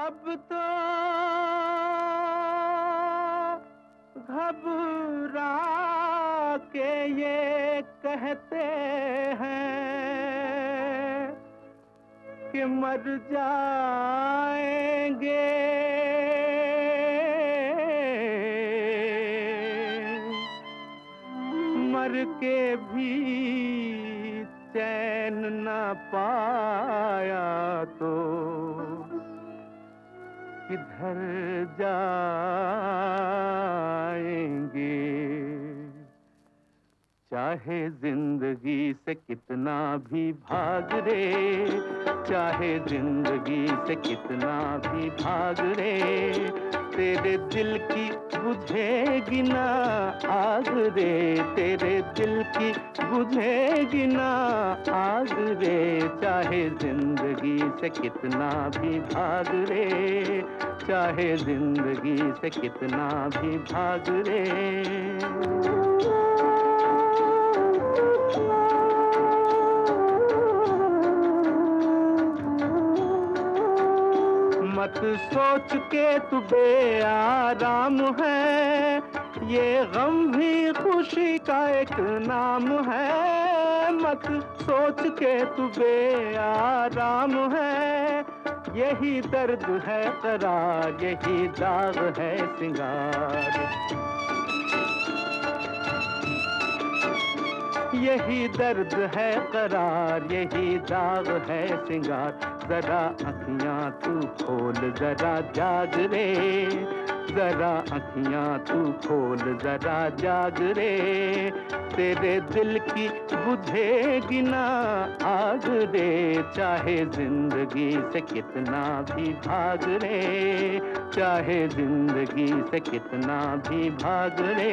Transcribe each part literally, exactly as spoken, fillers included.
अब तो घबरा के ये कहते हैं कि मर जाएंगे, मर के भी चैन न पाया तो किधर जाएंगे। चाहे जिंदगी से कितना भी भाग रे, चाहे जिंदगी से कितना भी भाग रे, तेरे दिल की बुझेगी ना आग रे, तेरे दिल की बुझेगी ना आग रे। चाहे जिंदगी से कितना भी भाग रे, चाहे जिंदगी से कितना भी भाग रे। मत सोच के तू बेआराम है, ये गम भी खुशी का एक नाम है। मत सोच के तू बेआराम है, यही दर्द है करार, यही दाग है सिंगार, यही दर्द है करार, यही दाग है सिंगार। जरा अखियां तू खोल जरा जाग रे, जरा अखियां तू खोल जरा जाग रे, तेरे दिल की बुझेगी ना आग रे। चाहे जिंदगी से कितना भी भाग रे, चाहे जिंदगी से कितना भी भाग रे।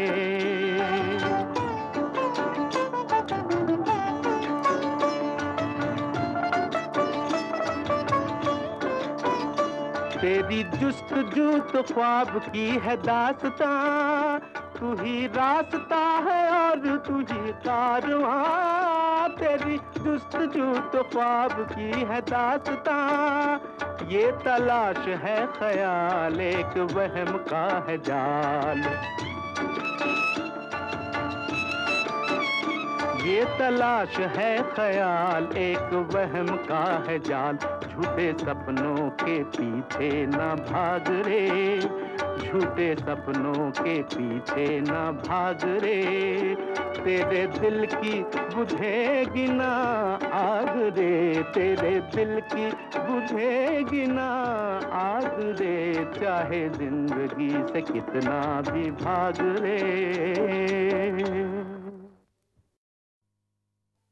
तेरी जुस्तजू तो ख्वाब की है दास्तां, तू ही रास्ता है और तू ही कारवां। तेरी जुस्तजू तो ख्वाब की है दास्तां, ये तलाश है ख्याल एक वहम का है जाल, ये तलाश है ख्याल एक वहम का है जाल। झूठे सपनों के पीछे ना भाग रे, झूठे सपनों के पीछे ना भाग रे, तेरे दिल की बुझेगी ना आग रे, तेरे दिल की बुझेगी ना आग रे। चाहे जिंदगी से कितना भी भाग रे।